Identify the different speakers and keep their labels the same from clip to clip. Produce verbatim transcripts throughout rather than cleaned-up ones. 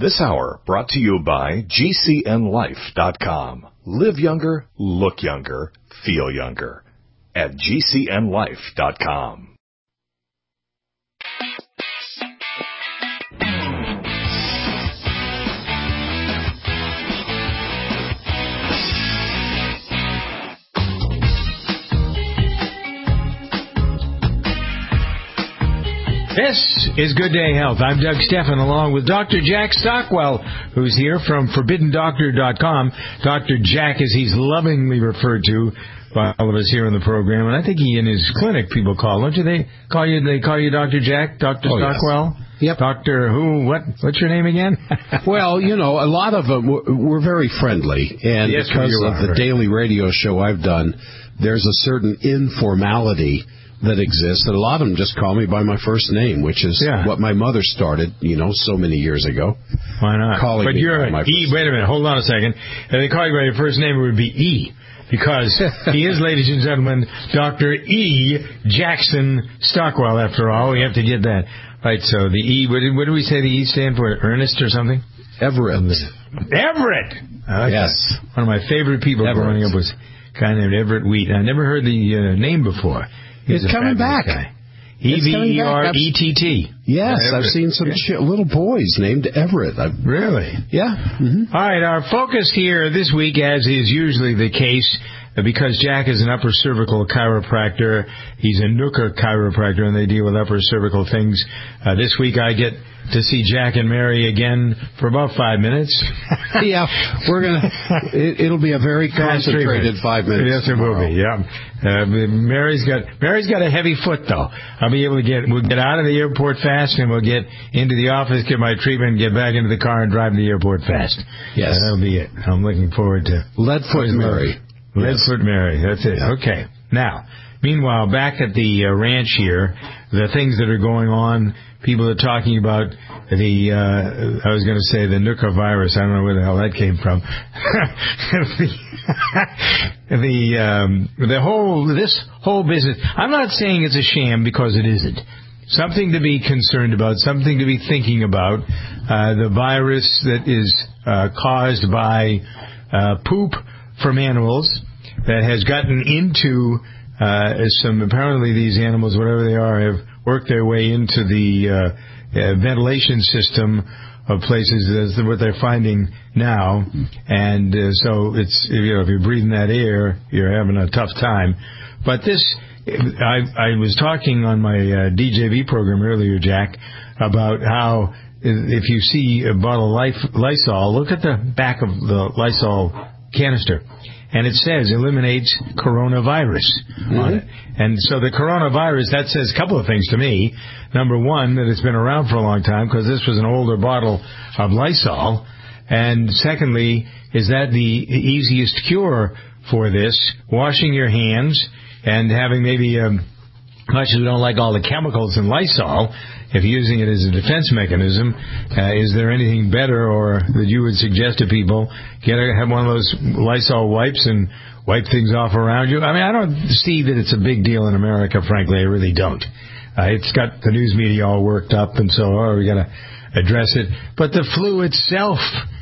Speaker 1: This hour brought to you by G C N life dot com. Live younger, look younger, feel younger at G C N life dot com.
Speaker 2: This is Good Day Health. I'm Doug Steffen, along with Doctor Jack Stockwell, who's here from forbidden doctor dot com. Doctor Jack, as he's lovingly referred to by all of us here on the program, and I think he in his clinic people call, don't you? They call you. They call you Doctor Jack, Doctor Oh, Stockwell.
Speaker 3: Yes. Yep.
Speaker 2: Doctor who? What? What's your name again?
Speaker 3: Well, you know, a lot of them we're very friendly, and
Speaker 2: yes,
Speaker 3: because of
Speaker 2: are,
Speaker 3: the
Speaker 2: right.
Speaker 3: daily radio show I've done, there's a certain informality that exists, and a lot of them just call me by my first name, which is yeah. what my mother started, you know, so many years ago.
Speaker 2: Why not?
Speaker 3: Calling
Speaker 2: but
Speaker 3: me
Speaker 2: you're
Speaker 3: by my
Speaker 2: E.
Speaker 3: first
Speaker 2: Wait a minute, hold on a second. If they call you by your first name, it would be E, because he is, ladies and gentlemen, Doctor E. Jackson Stockwell. After all, we have to get that right. So the E. What did, what did we say the E stand for? Ernest or something?
Speaker 3: Everett.
Speaker 2: Everett. Okay.
Speaker 3: Yes.
Speaker 2: One of my favorite people
Speaker 3: Everett.
Speaker 2: growing up was a guy named Everett Wheat. I never heard the uh, name before. He's
Speaker 3: it's coming back.
Speaker 2: Guy. E V E R E T T.
Speaker 3: Yes, uh, I've seen some ch- little boys named Everett. I've,
Speaker 2: really?
Speaker 3: Yeah. Mm-hmm.
Speaker 2: All right, our focus here this week, as is usually the case, because Jack is an upper cervical chiropractor, he's a Nooker chiropractor, and they deal with upper cervical things. Uh, this week I get to see Jack and Mary again for about five minutes.
Speaker 3: yeah, we're gonna. It, it'll be a very concentrated five minutes.
Speaker 2: Yes, it will be. Yeah, uh, Mary's got Mary's got a heavy foot though. I'll be able to get. We'll get out of the airport fast, and we'll get into the office, get my treatment, get back into the car, and drive to the airport fast.
Speaker 3: Yes,
Speaker 2: uh, that'll be it. I'm looking forward to
Speaker 3: Leadfoot Mary.
Speaker 2: Leadfoot yes. Mary. That's it. Yeah. Okay. Now, meanwhile, back at the uh, ranch here, the things that are going on. People are talking about the, uh, I was going to say the Nooker virus. I don't know where the hell that came from. the, the, um, the whole, this whole business. I'm not saying it's a sham because it isn't. Something to be concerned about, something to be thinking about. Uh, the virus that is, uh, caused by, uh, poop from animals that has gotten into, uh, some, apparently these animals, whatever they are, have work their way into the uh, uh, ventilation system of places. That's what they're finding now, and uh, so it's you know if you're breathing that air, you're having a tough time. But this, I, I was talking on my uh, D J V program earlier, Jack, about how if you see a bottle of Lysol, look at the back of the Lysol canister. And it says eliminates coronavirus mm-hmm. on it. And so the coronavirus, that says a couple of things to me. Number one, that it's been around for a long time because this was an older bottle of Lysol. And secondly, is that the easiest cure for this? Washing your hands and having maybe, um, much as we don't like all the chemicals in Lysol, if using it as a defense mechanism, uh, is there anything better or that you would suggest to people? Get a, have one of those Lysol wipes and wipe things off around you. I mean, I don't see that it's a big deal in America, frankly. I really don't. Uh, it's got the news media all worked up, and so, oh, we got to address it. But the flu itself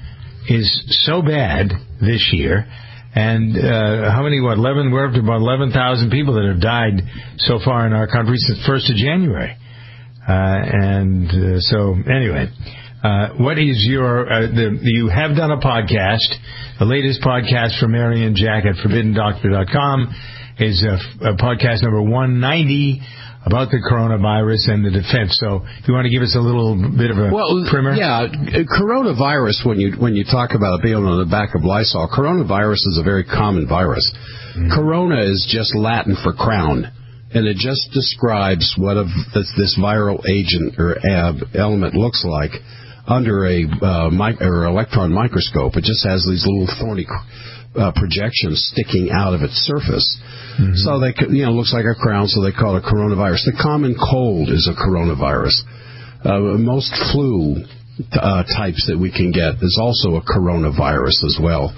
Speaker 2: is so bad this year. And uh, how many, what, eleven, we're up to about eleven thousand people that have died so far in our country since first of January. Uh, and uh, so, anyway, uh, what is your, uh, the, you have done a podcast. The latest podcast from Mary and Jack at forbidden doctor dot com is a, a podcast number one ninety about the coronavirus and the defense. So if you want to give us a little bit of a
Speaker 3: well,
Speaker 2: primer.
Speaker 3: Yeah, coronavirus, when you when you talk about it being on the back of Lysol, coronavirus is a very common virus. Mm-hmm. Corona is just Latin for crown. And it just describes what a, this, this viral agent or uh, element looks like under a uh, mic- or electron microscope. It just has these little thorny uh, projections sticking out of its surface. Mm-hmm. So they, you know, looks like a crown, so they call it coronavirus. The common cold is a coronavirus. Uh, most flu uh, types that we can get is also a coronavirus as well.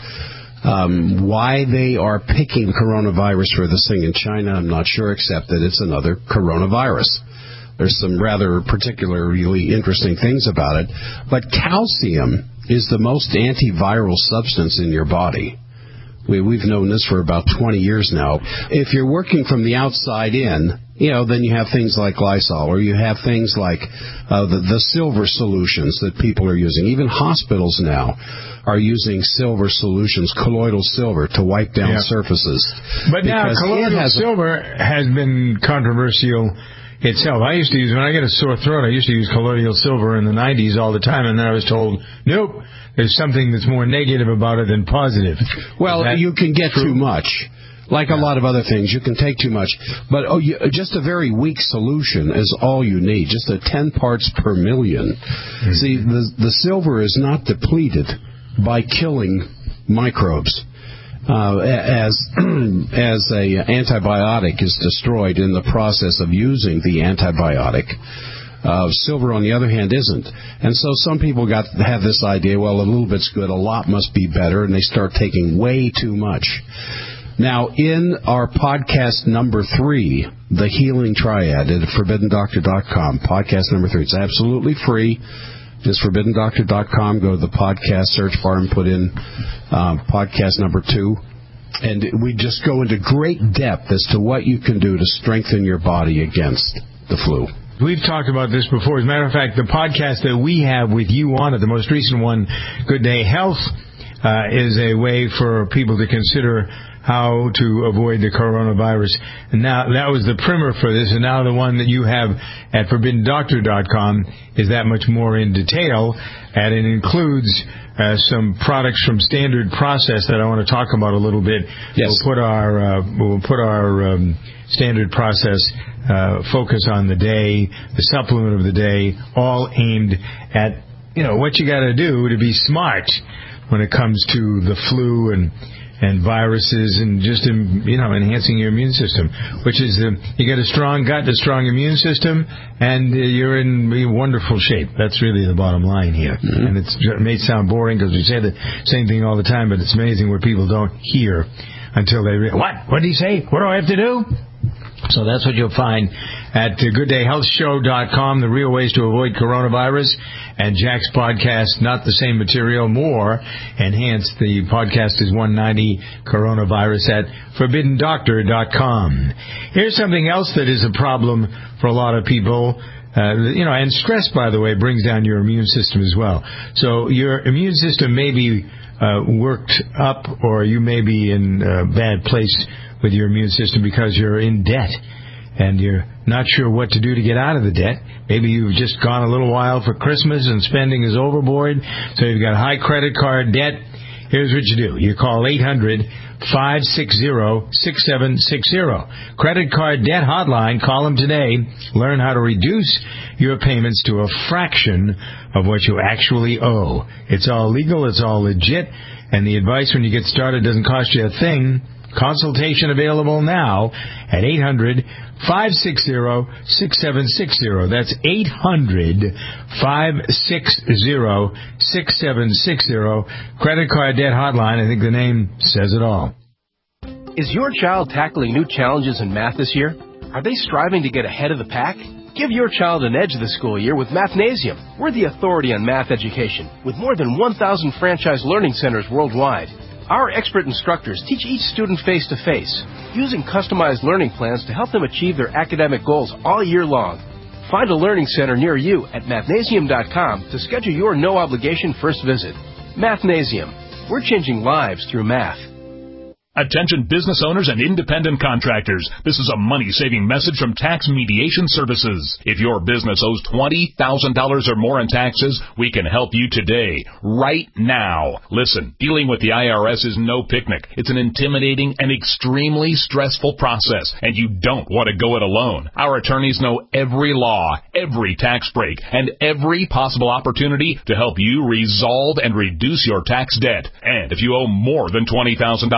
Speaker 3: Um, why they are picking coronavirus for this thing in China, I'm not sure, except that it's another coronavirus. There's some rather particularly interesting things about it. But calcium is the most antiviral substance in your body. We, we've known this for about twenty years now. If you're working from the outside in, you know, then you have things like Lysol, or you have things like uh, the, the silver solutions that people are using. Even hospitals now are using silver solutions, colloidal silver, to wipe down yeah. surfaces.
Speaker 2: But now colloidal has silver a, has been controversial itself. I used to use, when I get a sore throat, I used to use colloidal silver in the nineties all the time, and then I was told, nope, there's something that's more negative about it than positive.
Speaker 3: Well, you can get true? too much. Like yeah. a lot of other things, you can take too much. But oh, you, just a very weak solution is all you need, just a ten parts per million. Mm-hmm. See, the, the silver is not depleted by killing microbes. Uh, as as a antibiotic is destroyed in the process of using the antibiotic, uh, silver, on the other hand, isn't. And so some people got have this idea, well, a little bit's good, a lot must be better, and they start taking way too much. Now, in our podcast number three, The Healing Triad, at forbidden doctor dot com, podcast number three, it's absolutely free. Just forbidden doctor dot com. Go to the podcast search bar and put in uh, podcast number two. And we just go into great depth as to what you can do to strengthen your body against the flu.
Speaker 2: We've talked about this before. As a matter of fact, the podcast that we have with you on it, the most recent one, Good Day Health, uh, is a way for people to consider how to avoid the coronavirus. And now that was the primer for this, and now the one that you have at forbidden doctor dot com is that much more in detail, and it includes uh, some products from Standard Process that I want to talk about a little bit.
Speaker 3: Yes.
Speaker 2: We'll put our uh, we'll put our um, Standard Process uh, focus on the day, the supplement of the day, all aimed at, you know, what you got to do to be smart when it comes to the flu and and viruses, and just, you know, enhancing your immune system, which is, uh, you get a strong gut, a strong immune system, and uh, you're in wonderful shape. That's really the bottom line here. Mm-hmm. And it's, it may sound boring because we say the same thing all the time, but it's amazing where people don't hear until they realize, what? What did he say? What do I have to do? So that's what you'll find at good day health show dot com, the real ways to avoid coronavirus, and Jack's podcast, Not the Same Material, More Enhanced. The podcast is one ninety coronavirus at forbidden doctor dot com. Here's something else that is a problem for a lot of people. Uh, you know, and stress, by the way, brings down your immune system as well. So your immune system may be uh, worked up, or you may be in a bad place with your immune system because you're in debt and you're not sure what to do to get out of the debt. Maybe you've just gone a little while for Christmas and spending is overboard, so you've got high credit card debt. Here's what you do. You call eight hundred, five six zero, six seven six zero. Credit card debt hotline. Call them today. Learn how to reduce your payments to a fraction of what you actually owe. It's all legal. It's all legit. And the advice when you get started doesn't cost you a thing. Consultation available now at eight hundred, five six zero, six seven six zero. That's eight hundred, five six zero, six seven six zero. Credit card debt hotline. I think the name says it all.
Speaker 4: Is your child tackling new challenges in math this year? Are they striving to get ahead of the pack? Give your child an edge this school year with Mathnasium. We're the authority on math education with more than one thousand franchise learning centers worldwide. Our expert instructors teach each student face-to-face, using customized learning plans to help them achieve their academic goals all year long. Find a learning center near you at mathnasium dot com to schedule your no-obligation first visit. Mathnasium. We're changing lives through math.
Speaker 5: Attention business owners and independent contractors. This is a money-saving message from Tax Mediation Services. If your business owes twenty thousand dollars or more in taxes, we can help you today, right now. Listen, dealing with the I R S is no picnic. It's an intimidating and extremely stressful process, and you don't want to go it alone. Our attorneys know every law, every tax break, and every possible opportunity to help you resolve and reduce your tax debt. And if you owe more than twenty thousand dollars,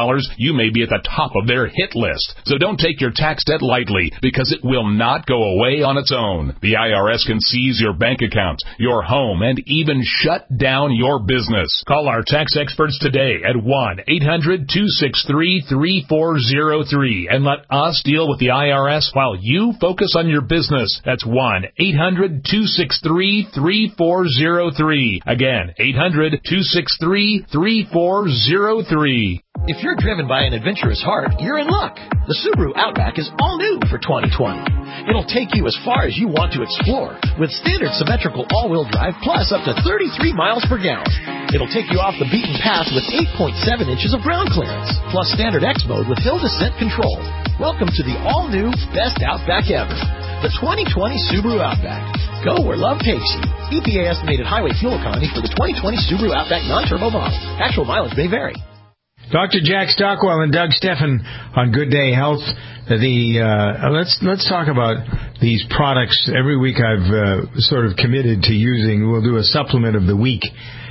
Speaker 5: you may be at the top of their hit list. So don't take your tax debt lightly, because it will not go away on its own. The I R S can seize your bank account, your home, and even shut down your business. Call our tax experts today at one eight hundred two six three three four zero three and let us deal with the I R S while you focus on your business. That's one eight hundred two six three three four zero three. Again, eight hundred two six three three four zero three.
Speaker 6: If you're driven by an adventurous heart, you're in luck. The Subaru Outback is all new for twenty twenty. It'll take you as far as you want to explore with standard symmetrical all-wheel drive plus up to thirty-three miles per gallon. It'll take you off the beaten path with eight point seven inches of ground clearance plus standard X mode with hill descent control. Welcome to the all-new best Outback ever, the twenty twenty Subaru Outback. Go where love takes you. E P A estimated highway fuel economy for the twenty twenty Subaru Outback non-turbo model. Actual mileage may vary.
Speaker 2: Doctor Jack Stockwell and Doug Steffen on Good Day Health. The uh, let's let's talk about these products. Every week I've uh, sort of committed to using. We'll do a supplement of the week,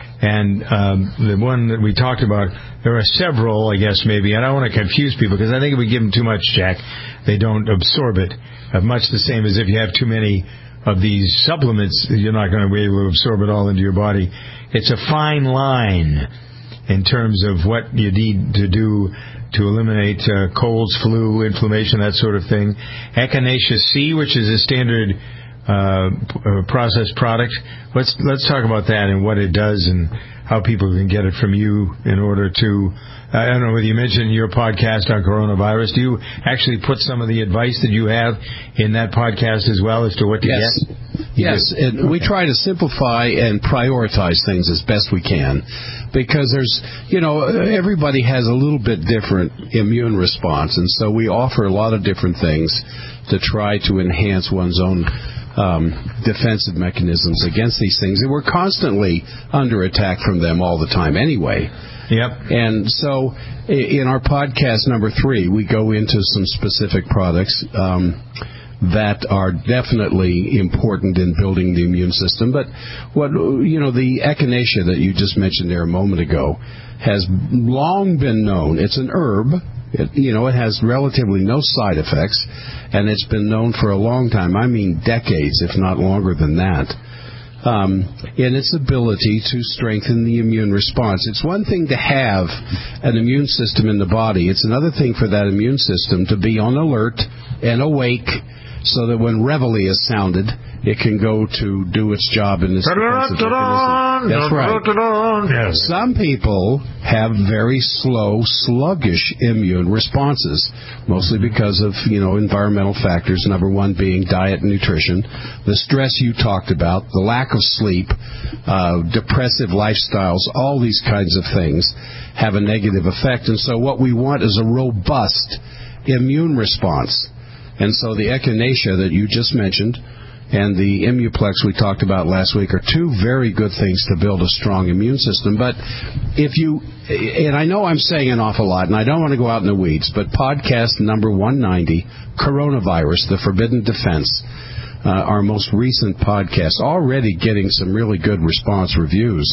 Speaker 2: and um, the one that we talked about. There are several, I guess maybe. I don't want to confuse people because I think if we give them too much, Jack, they don't absorb it. Uh, much the same as if you have too many of these supplements, you're not going to be able to absorb it all into your body. It's a fine line in terms of what you need to do to eliminate uh, colds, flu, inflammation, that sort of thing. Echinacea C, which is a standard uh, processed product. Let's let's talk about that and what it does and how people can get it from you in order to, I don't know whether you mentioned your podcast on coronavirus. Do you actually put some of the advice that you have in that podcast as well as to what to
Speaker 3: yes.
Speaker 2: get? You
Speaker 3: yes,
Speaker 2: do.
Speaker 3: and
Speaker 2: okay.
Speaker 3: we try to simplify and prioritize things as best we can because there's, you know, everybody has a little bit different immune response, and so we offer a lot of different things to try to enhance one's own Um, defensive mechanisms against these things. And we're constantly under attack from them all the time anyway.
Speaker 2: Yep.
Speaker 3: And so in our podcast number three, we go into some specific products um, that are definitely important in building the immune system. But what, you know, the echinacea that you just mentioned there a moment ago has long been known. It's an herb. It, you know, it has relatively no side effects, and it's been known for a long time. I mean decades, if not longer than that, um, in its ability to strengthen the immune response. It's one thing to have an immune system in the body. It's another thing for that immune system to be on alert and awake so that when reveille is sounded, it can go to do its job in this defensive mechanism. That's right.
Speaker 2: Yes.
Speaker 3: Some people have very slow, sluggish immune responses, mostly because of, you know, environmental factors. Number one being diet and nutrition, the stress you talked about, the lack of sleep, uh, depressive lifestyles, all these kinds of things have a negative effect. And so what we want is a robust immune response. And so the echinacea that you just mentioned and the Immuplex we talked about last week are two very good things to build a strong immune system. But if you, and I know I'm saying an awful lot, and I don't want to go out in the weeds, but podcast number one ninety, Coronavirus, The Forbidden Defense, uh, our most recent podcast, already getting some really good response reviews,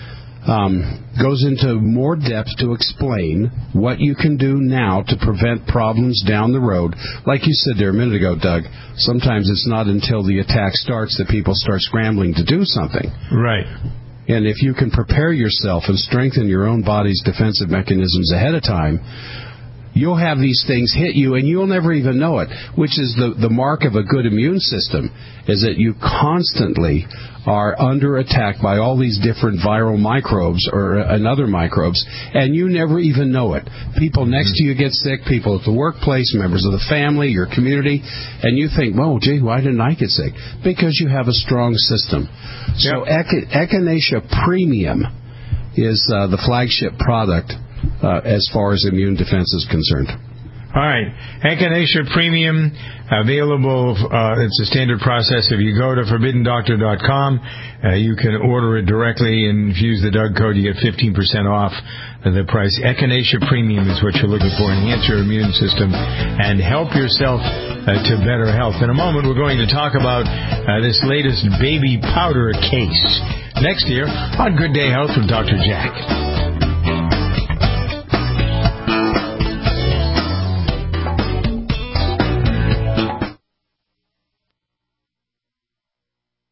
Speaker 3: um, goes into more depth to explain what you can do now to prevent problems down the road. Like you said there a minute ago, Doug, sometimes it's not until the attack starts that people start scrambling to do something.
Speaker 2: Right.
Speaker 3: And if you can prepare yourself and strengthen your own body's defensive mechanisms ahead of time, you'll have these things hit you and you'll never even know it, which is the, the mark of a good immune system, is that you constantly are under attack by all these different viral microbes or uh, another microbes, and you never even know it. People next to you get sick, people at the workplace, members of the family, your community, and you think, oh, gee, why didn't I get sick? Because you have a strong system. So yep. Ech- Echinacea Premium is uh, the flagship product uh, as far as immune defense is concerned.
Speaker 2: All right. Echinacea Premium, available. Uh, it's a standard process. If you go to forbidden doctor dot com, uh, you can order it directly, and if you use the Doug code, you get fifteen percent off the price. Echinacea Premium is what you're looking for. Enhance your immune system and help yourself uh, to better health. In a moment, we're going to talk about uh, this latest baby powder case next year on Good Day Health with Doctor Jack.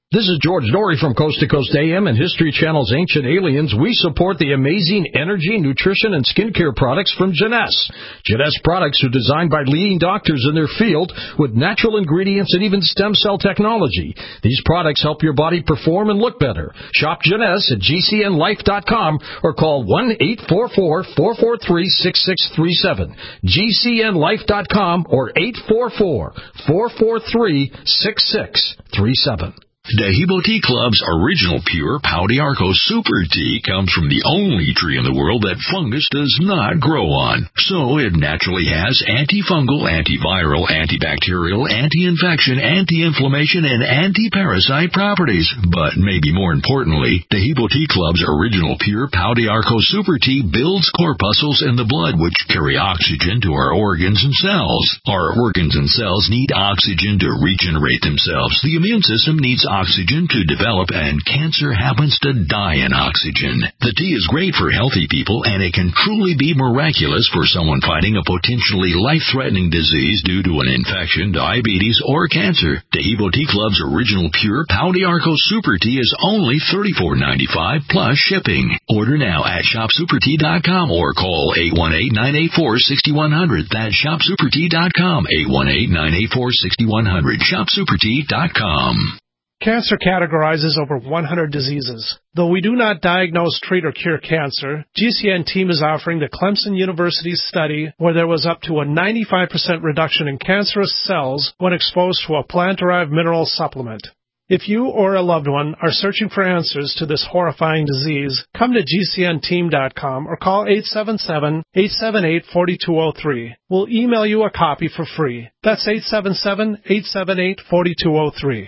Speaker 7: This is George Norrie from Coast to Coast A M and History Channel's Ancient Aliens. We support the amazing energy, nutrition, and skincare products from Jeunesse. Jeunesse products are designed by leading doctors in their field with natural ingredients and even stem cell technology. These products help your body perform and look better. Shop Jeunesse at G C N life dot com or call one eight four four, four four three, six six three seven. G C N life dot com or eight four four, four four three, six six three seven.
Speaker 8: Dehibo Tea Club's original pure Pau d'Arco Super Tea comes from the only tree in the world that fungus does not grow on. So it naturally has antifungal, antiviral, antibacterial, anti-infection, anti-inflammation, and anti-parasite properties. But maybe more importantly, Dehibo Tea Club's original pure Pau d'Arco Super Tea builds corpuscles in the blood which carry oxygen to our organs and cells. Our organs and cells need oxygen to regenerate themselves. The immune system needs oxygen to develop, and cancer happens to die in oxygen. The tea is great for healthy people, and it can truly be miraculous for someone fighting a potentially life-threatening disease due to an infection, diabetes, or cancer. Dehibo Tea Club's original pure Pau d'Arco Super Tea is only thirty-four ninety-five plus shipping. Order now at shop super tea dot com or call eight one eight, nine eight four, six one zero zero. That's shop super tea dot com, eight one eight, nine eight four, six one zero zero, shop super tea dot com.
Speaker 9: Cancer categorizes over one hundred diseases. Though we do not diagnose, treat, or cure cancer, G C N team is offering the Clemson University study where there was up to a ninety-five percent reduction in cancerous cells when exposed to a plant-derived mineral supplement. If you or a loved one are searching for answers to this horrifying disease, come to G C N team dot com or call eight seven seven, eight seven eight, four two zero three. We'll email you a copy for free. That's eight seven seven, eight seven eight, four two zero three.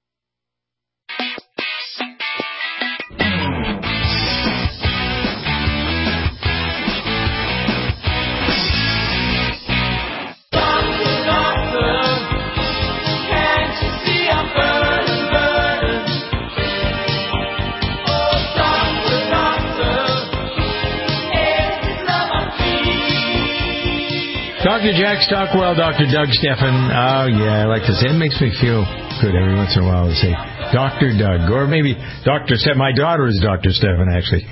Speaker 2: Doctor Jack Stockwell, Doctor Doug Steffen. Oh, yeah, I like to say it. Makes me feel good every once in a while to say Doctor Doug. Or maybe Doctor Steffen. My daughter is Doctor Steffen, actually.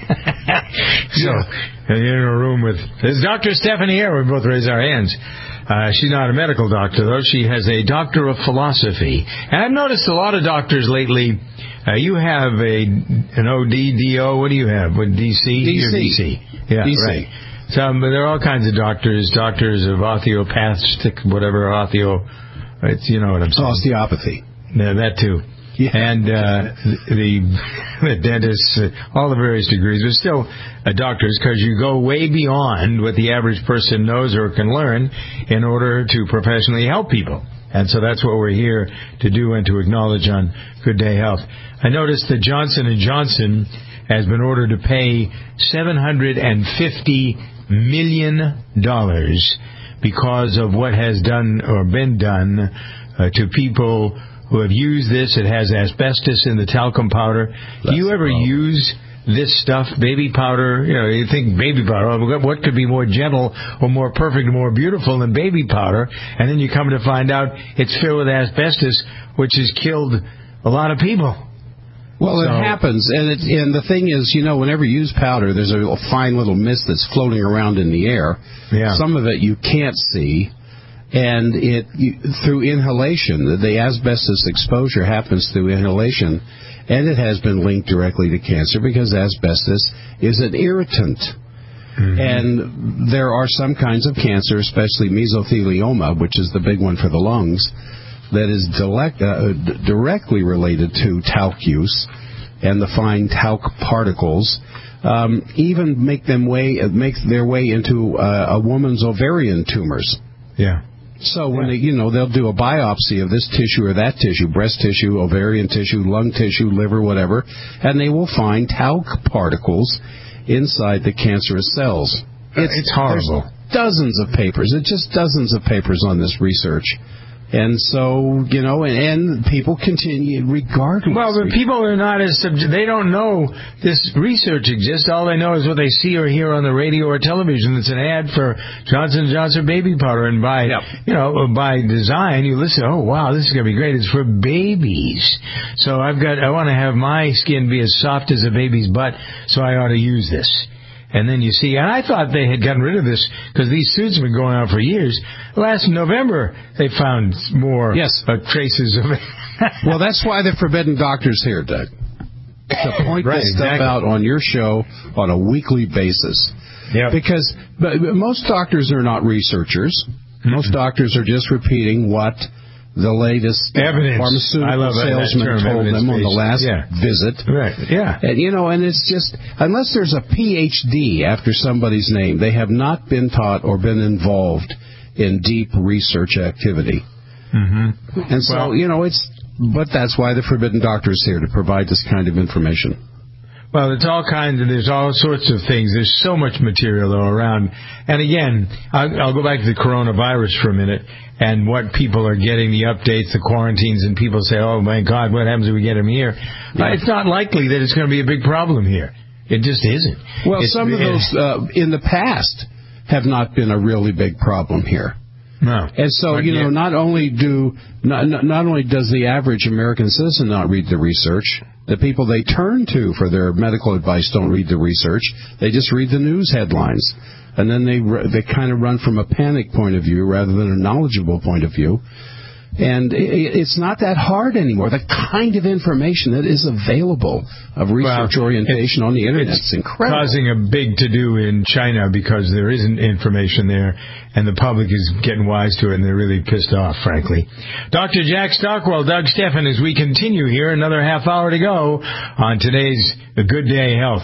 Speaker 2: So, you're in a room with, is Doctor Steffen here? We both raise our hands. Uh, she's not a medical doctor, though. She has a doctor of philosophy. And I've noticed a lot of doctors lately, uh, you have a an O D, D O, what do you have? What, D C?
Speaker 3: D C.
Speaker 2: You're D C. Yeah,
Speaker 3: D C.
Speaker 2: Right. Some, there are all kinds of doctors, doctors of osteopathic, whatever, osteo, it's, you know what I'm saying.
Speaker 3: Osteopathy.
Speaker 2: Yeah, that too. Yeah. And uh, the, the dentists, uh, all the various degrees, but still uh, doctors, because you go way beyond what the average person knows or can learn in order to professionally help people. And so that's what we're here to do and to acknowledge on Good Day Health. I noticed that Johnson and Johnson has been ordered to pay seven hundred fifty million dollars because of what has done or been done uh, to people who have used this. It has asbestos in the talcum powder. That's Do you ever use this stuff, baby powder? You know, you think baby powder, what could be more gentle or more perfect or more beautiful than baby powder? And then you come to find out it's filled with asbestos, which has killed a lot of people.
Speaker 3: Well,
Speaker 2: so,
Speaker 3: it happens, and, it, and the thing is, you know, whenever you use powder, there's a fine little mist that's floating around in the air.
Speaker 2: Yeah.
Speaker 3: Some of it you can't see, and it you, through inhalation, the asbestos exposure happens through inhalation, and it has been linked directly to cancer because asbestos is an irritant. Mm-hmm. And there are some kinds of cancer, especially mesothelioma, which is the big one for the lungs, that is direct, uh, d- directly related to talc use, and the fine talc particles um, even make them way uh, make their way into uh, a woman's ovarian tumors.
Speaker 2: Yeah.
Speaker 3: So when
Speaker 2: yeah.
Speaker 3: they, you know, they'll do a biopsy of this tissue or that tissue, breast tissue, ovarian tissue, lung tissue, liver, whatever, and they will find talc particles inside the cancerous cells.
Speaker 2: It's, it's horrible.
Speaker 3: Dozens of papers, it's just dozens of papers on this research. And so, you know, and, and people continue regardless.
Speaker 2: Well, but people are not as subject. They don't know this research exists. All they know is what they see or hear on the radio or television. It's an ad for Johnson and Johnson baby powder, and by yep. you know by design, you listen. Oh wow, this is gonna be great. It's for babies. So I've got. I want to have my skin be as soft as a baby's butt. So I ought to use this. And then you see, and I thought they had gotten rid of this because these suits have been going on for years. Last November, they found more
Speaker 3: yes.
Speaker 2: uh, traces of it.
Speaker 3: Well, that's why the Forbidden Doctor's here, Doug. To point
Speaker 2: right,
Speaker 3: this
Speaker 2: exactly.
Speaker 3: stuff out on your show on a weekly basis.
Speaker 2: Yep.
Speaker 3: Because but most doctors are not researchers. Mm-hmm. Most doctors are just repeating what the latest
Speaker 2: evidence.
Speaker 3: pharmaceutical salesman that, that told them on the last
Speaker 2: yeah.
Speaker 3: visit.
Speaker 2: Right. Yeah.
Speaker 3: And, you know, and it's just, unless there's a P H D after somebody's name, they have not been taught or been involved in deep research activity.
Speaker 2: Mm-hmm.
Speaker 3: And so, well, you know, it's, but that's why the Forbidden Doctor is here, to provide this kind of information.
Speaker 2: Well, it's all kinds of, there's all sorts of things. There's so much material though around. And again, I'll, I'll go back to the coronavirus for a minute and what people are getting, the updates, the quarantines, and people say, oh my God, what happens if we get them here? Yeah. Uh, it's not likely that it's going to be a big problem here. It just isn't.
Speaker 3: Well,
Speaker 2: it's,
Speaker 3: some of
Speaker 2: it,
Speaker 3: those uh, in the past have not been a really big problem here.
Speaker 2: No.
Speaker 3: And so, you know, not only do not, not only does the average American citizen not read the research, the people they turn to for their medical advice don't read the research. They just read the news headlines. And then they they kind of run from a panic point of view rather than a knowledgeable point of view. And it's not that hard anymore. The kind of information that is available of research well, orientation on the Internet is incredible.
Speaker 2: It's causing a big to-do in China because there isn't information there, and the public is getting wise to it, and they're really pissed off, frankly. Doctor Jack Stockwell, Doug Steffen, as we continue here, another half hour to go on today's Good Day Health.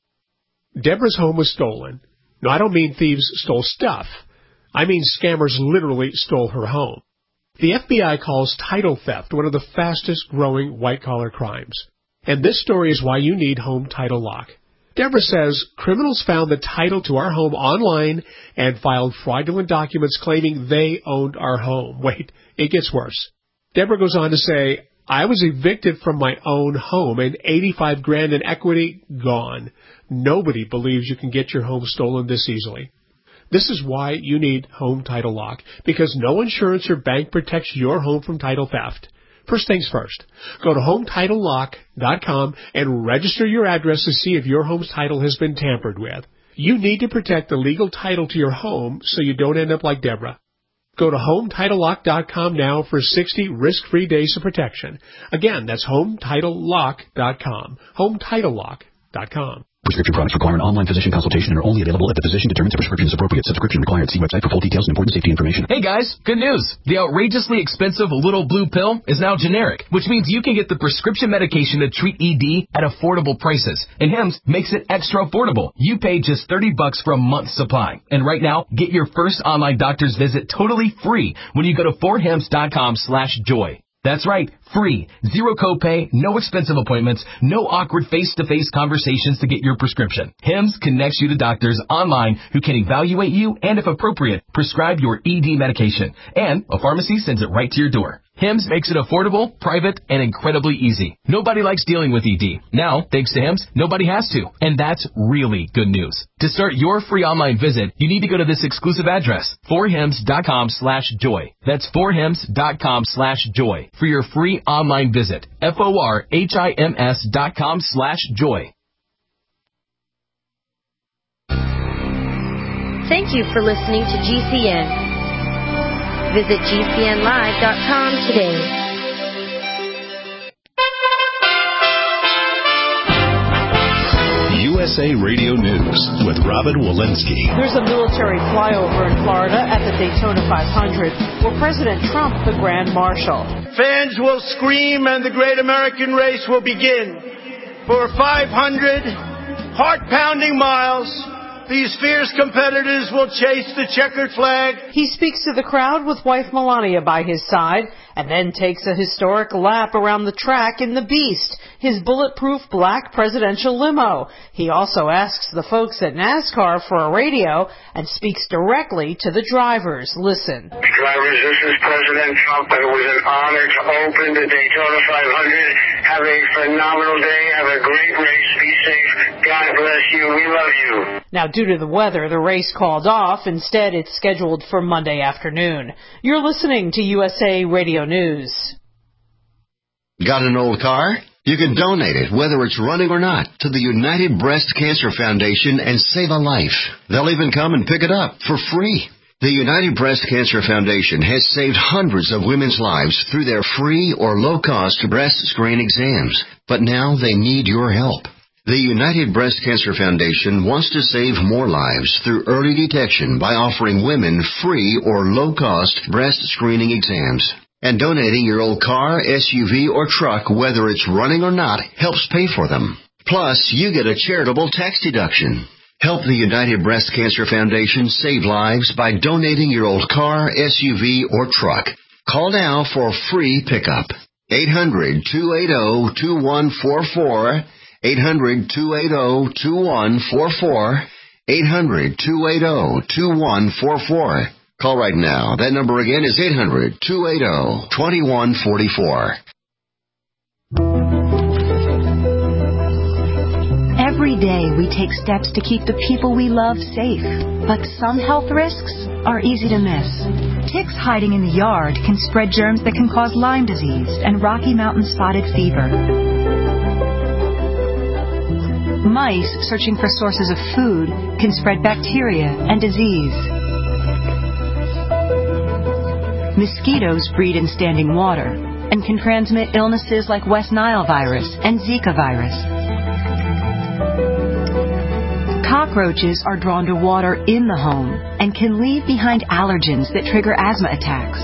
Speaker 10: Deborah's home was stolen. No, I don't mean thieves stole stuff. I mean scammers literally stole her home. The F B I calls title theft one of the fastest-growing white-collar crimes. And this story is why you need Home Title Lock. Deborah says criminals found the title to our home online and filed fraudulent documents claiming they owned our home. Wait, it gets worse. Deborah goes on to say, I was evicted from my own home and eighty-five grand in equity gone. Nobody believes you can get your home stolen this easily. This is why you need Home Title Lock, because no insurance or bank protects your home from title theft. First things first, go to home title lock dot com and register your address to see if your home's title has been tampered with. You need to protect the legal title to your home so you don't end up like Deborah. Go to home title lock dot com now for sixty risk-free days of protection. Again, that's home title lock dot com. home title lock dot com.
Speaker 11: Prescription products require an online physician consultation and are only available if the physician determines a prescription is appropriate. Subscription required. See website for full details and important safety information.
Speaker 4: Hey guys, good news. The outrageously expensive Little Blue Pill is now generic, which means you can get the prescription medication to treat E D at affordable prices. And Hims makes it extra affordable. You pay just thirty bucks for a month's supply. And right now, get your first online doctor's visit totally free when you go to four hims dot com slash joy. That's right, free, zero copay, no expensive appointments, no awkward face-to-face conversations to get your prescription. Hims connects you to doctors online who can evaluate you and, if appropriate, prescribe your E D medication. And a pharmacy sends it right to your door. Hims makes it affordable, private, and incredibly easy. Nobody likes dealing with E D. Now, thanks to Hims, nobody has to. And that's really good news. To start your free online visit, you need to go to this exclusive address, four hims dot com slash joy. That's four hims dot com slash joy for your free online visit. F O R H I M S dot com slash joy.
Speaker 12: Thank you for listening to G C N. Visit G C N live dot com today.
Speaker 1: U S A Radio News with Robin Walensky.
Speaker 13: There's a military flyover in Florida at the Daytona five hundred where President Trump, the Grand Marshal.
Speaker 14: Fans will scream and the great American race will begin. For five hundred heart-pounding miles, these fierce competitors will chase the checkered flag.
Speaker 13: He speaks to the crowd with wife Melania by his side and then takes a historic lap around the track in the Beast, his bulletproof black presidential limo. He also asks the folks at NASCAR for a radio and speaks directly to the drivers. Listen.
Speaker 15: Drivers, this is President Trump. It was an honor to open the Daytona five hundred. Have a phenomenal day. Have a great race. Be safe. God bless you. We love you.
Speaker 13: Now, due to the weather, the race called off. Instead, it's scheduled for Monday afternoon. You're listening to U S A Radio News.
Speaker 16: Got an old car? You can donate it, whether it's running or not, to the United Breast Cancer Foundation and save a life. They'll even come and pick it up for free. The United Breast Cancer Foundation has saved hundreds of women's lives through their free or low-cost breast screen exams, but now they need your help. The United Breast Cancer Foundation wants to save more lives through early detection by offering women free or low-cost breast screening exams. And donating your old car, S U V, or truck, whether it's running or not, helps pay for them. Plus, you get a charitable tax deduction. Help the United Breast Cancer Foundation save lives by donating your old car, S U V, or truck. Call now for a free pickup. eight hundred, two eight zero, two one four four. eight hundred, two eight zero, two one four four. eight hundred, two eight zero, two one four four. Call right now. That number again is eight hundred, two eight zero, two one four four.
Speaker 17: Every day we take steps to keep the people we love safe, but some health risks are easy to miss. Ticks hiding in the yard can spread germs that can cause Lyme disease and Rocky Mountain spotted fever. Mice searching for sources of food can spread bacteria and disease. Mosquitoes breed in standing water and can transmit illnesses like West Nile virus and Zika virus. Cockroaches are drawn to water in the home and can leave behind allergens that trigger asthma attacks.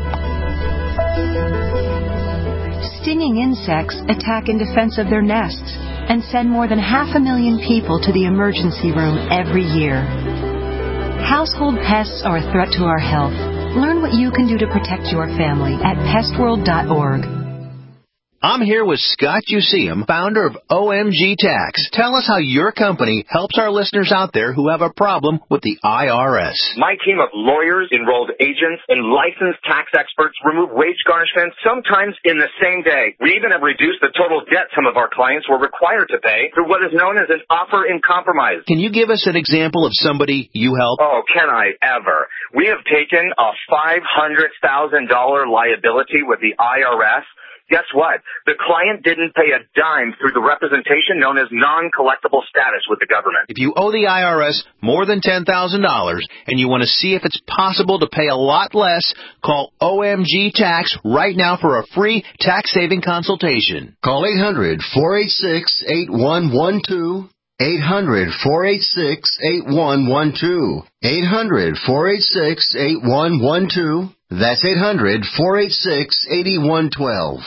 Speaker 17: Stinging insects attack in defense of their nests and send more than half a million people to the emergency room every year. Household pests are a threat to our health. Learn what you can do to protect your family at pest world dot org.
Speaker 18: I'm here with Scott Useum, founder of O M G Tax. Tell us how your company helps our listeners out there who have a problem with the I R S.
Speaker 19: My team of lawyers, enrolled agents, and licensed tax experts remove wage garnishments sometimes in the same day. We even have reduced the total debt some of our clients were required to pay through what is known as an offer in compromise.
Speaker 18: Can you give us an example of somebody you help?
Speaker 19: Oh, can I ever? We have taken a five hundred thousand dollars liability with the I R S. Guess what? The client didn't pay a dime through the representation known as non-collectible status with the government.
Speaker 18: If you owe the I R S more than ten thousand dollars and you want to see if it's possible to pay a lot less, call O M G Tax right now for a free tax-saving consultation.
Speaker 16: Call eight hundred, four eight six, eight one one two. eight hundred, four eight six, eight one one two. eight hundred, four eight six, eight one one two. That's eight hundred, four eight six, eight one one two.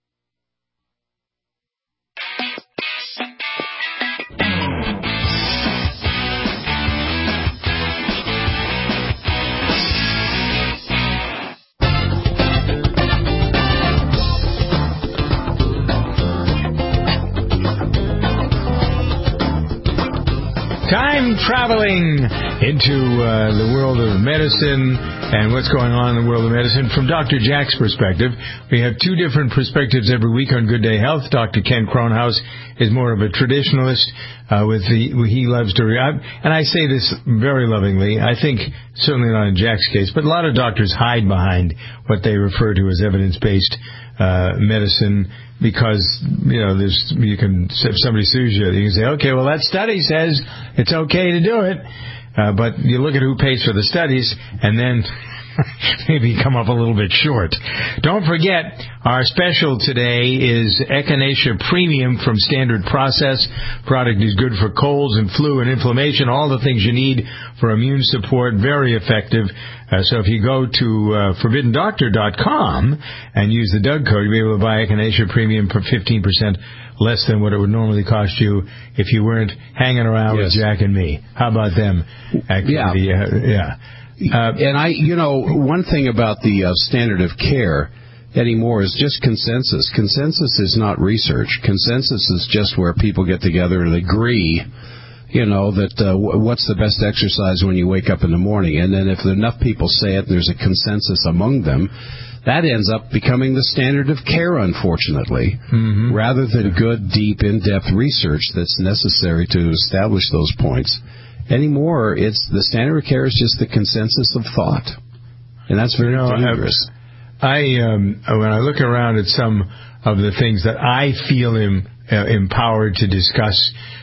Speaker 2: Time traveling into uh, the world of medicine and what's going on in the world of medicine from Doctor Jack's perspective. We have two different perspectives every week on Good Day Health. Doctor Ken Kronhaus is more of a traditionalist uh, with the he loves to re- and I say this very lovingly. I think certainly not in Jack's case, but a lot of doctors hide behind what they refer to as evidence-based uh, medicine. Because, you know, there's, you can, if somebody sues you, you can say, okay, well, that study says it's okay to do it. Uh, but you look at who pays for the studies, and then maybe come up a little bit short. Don't forget, our special today is Echinacea Premium from Standard Process. Product is good for colds and flu and inflammation, all the things you need for immune support, very effective. Uh, so if you go to uh, forbidden doctor dot com and use the Doug code, you'll be able to buy Echinacea Premium for fifteen percent less than what it would normally cost you if you weren't hanging around yes. with Jack and me. How about them? Activity? Yeah. Uh, yeah.
Speaker 3: Uh, and I, you know, one thing about the uh, standard of care anymore is just consensus. Consensus is not research. Consensus is just where people get together and agree, you know, that uh, w- what's the best exercise when you wake up in the morning. And then if enough people say it and there's a consensus among them, that ends up becoming the standard of care, unfortunately, mm-hmm. rather than good, deep, in-depth research that's necessary to establish those points. Anymore, it's the standard of care is just the consensus of thought. And that's very you know, dangerous.
Speaker 2: I, um, when I look around at some of the things that I feel em, uh, empowered to discuss,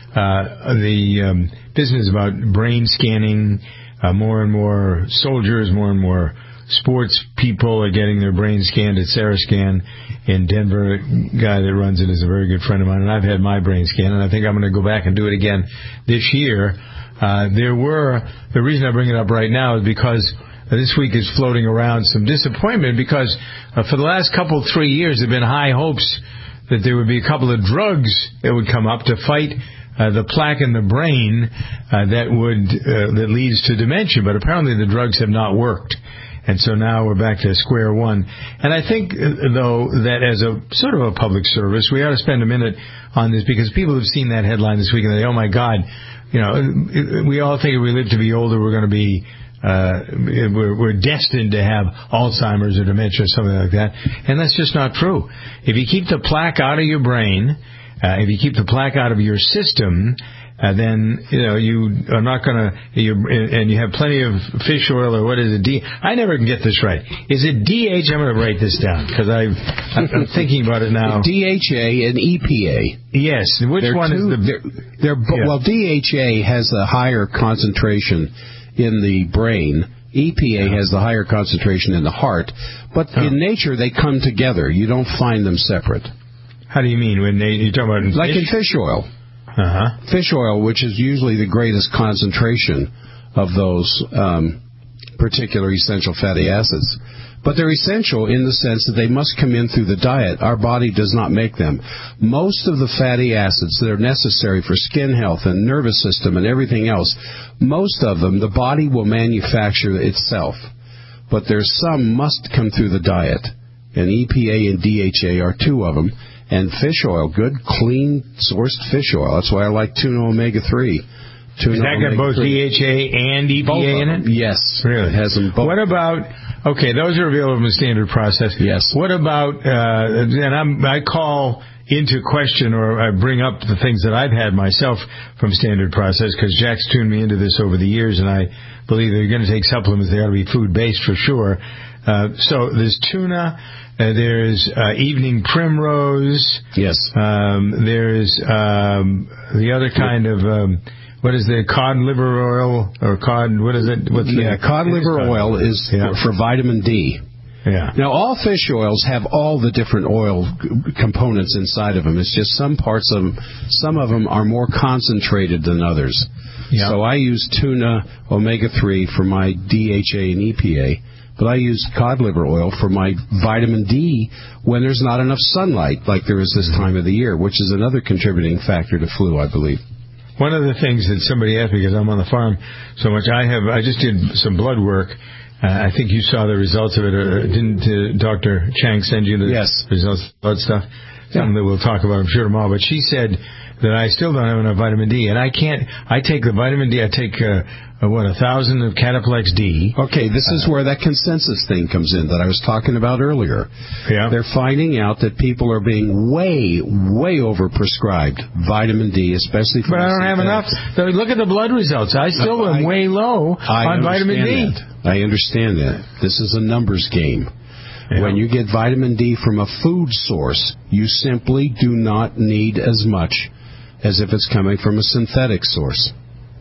Speaker 2: Uh, the um, business about brain scanning, uh, more and more soldiers, more and more sports people are getting their brain scanned at Sarascan in Denver. A guy that runs it is a very good friend of mine, and I've had my brain scan, and I think I'm going to go back and do it again this year. Uh, there were, the reason I bring it up right now is because this week is floating around some disappointment because uh, for the last couple, three years, there have been high hopes that there would be a couple of drugs that would come up to fight Uh, the plaque in the brain uh, that would uh, that leads to dementia, but apparently the drugs have not worked, and so now we're back to square one. And I think, uh, though, that as a sort of a public service, we ought to spend a minute on this because people have seen that headline this week and they, oh my God, you know, we all think if we live to be older, we're going to be uh, we're, we're destined to have Alzheimer's or dementia or something like that, and that's just not true. If you keep the plaque out of your brain. Uh, if you keep the plaque out of your system, uh, then, you know, you are not going to, and you have plenty of fish oil or what is it? D, I never can get this right. Is it D H? I'm going to write this down because I'm thinking about it now.
Speaker 3: D H A and E P A.
Speaker 2: Yes. Which
Speaker 3: they're
Speaker 2: one
Speaker 3: two,
Speaker 2: is the...
Speaker 3: They're, they're, yeah. Well, D H A has a higher concentration in the brain. E P A has the higher concentration in the heart. But oh. in nature, they come together. You don't find them separate.
Speaker 2: How do you mean? When they, you're talking about in
Speaker 3: like
Speaker 2: fish?
Speaker 3: in fish oil.
Speaker 2: Uh-huh.
Speaker 3: Fish oil, which is usually the greatest concentration of those um, particular essential fatty acids. But they're essential in the sense that they must come in through the diet. Our body does not make them. Most of the fatty acids that are necessary for skin health and nervous system and everything else, most of them the body will manufacture itself. But there's some must come through the diet. And E P A and D H A are two of them. And fish oil, good, clean, sourced fish oil. That's why I like tuna omega three. Tuna
Speaker 2: Does that got both D H A and E P A in it?
Speaker 3: Yes.
Speaker 2: Really?
Speaker 3: It has them both.
Speaker 2: What about, okay, those are available in the standard process.
Speaker 3: Yes.
Speaker 2: What about, uh, and I'm, I call into question or I bring up the things that I've had myself from standard process because Jack's tuned me into this over the years and I believe they're going to take supplements. They ought to be food-based for sure. Uh, so there's tuna. Uh, there's uh, evening primrose.
Speaker 3: Yes.
Speaker 2: Um, there's um, the other kind of um, what is the cod liver oil or cod? What is it? What's
Speaker 3: yeah,
Speaker 2: the,
Speaker 3: cod liver cod oil liver. is yeah. for, for vitamin D.
Speaker 2: Yeah.
Speaker 3: Now all fish oils have all the different oil c- components inside of them. It's just some parts of them, some of them are more concentrated than others. Yeah. So I use tuna omega three for my D H A and E P A. But I use cod liver oil for my vitamin D when there's not enough sunlight, like there is this time of the year, which is another contributing factor to flu, I believe.
Speaker 2: One of the things that somebody asked me, because I'm on the farm so much, I have I just did some blood work. Uh, I think you saw the results of it. Uh, didn't uh, Doctor Chang send you the
Speaker 3: yes.
Speaker 2: results of blood stuff? Something yeah. that we'll talk about, I'm sure, tomorrow. But she said that I still don't have enough vitamin D, and I can't. I take the vitamin D. I take uh, uh, what a thousand of Cataplex D.
Speaker 3: Okay, this is uh, where that consensus thing comes in that I was talking about earlier.
Speaker 2: Yeah,
Speaker 3: they're finding out that people are being way, way overprescribed vitamin D, especially for.
Speaker 2: But I don't have enough. Look at the blood results. I still no, am I, way low
Speaker 3: I
Speaker 2: on vitamin D.
Speaker 3: That. I understand that. This is a numbers game. Yeah. When you get vitamin D from a food source, you simply do not need as much as if it's coming from a synthetic source.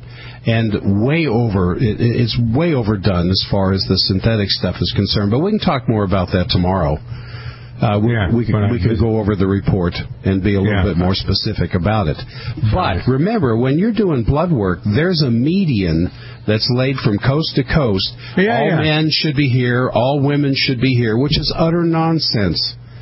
Speaker 3: And way over, it, it's way overdone as far as the synthetic stuff is concerned. But we can talk more about that tomorrow. Uh, we,
Speaker 2: yeah,
Speaker 3: we, can, we can go over the report and be a little yeah. bit more specific about it. But remember, when you're doing blood work, there's a median that's laid from coast to coast.
Speaker 2: Yeah,
Speaker 3: all
Speaker 2: yeah.
Speaker 3: men should be here, all women should be here, which is utter nonsense.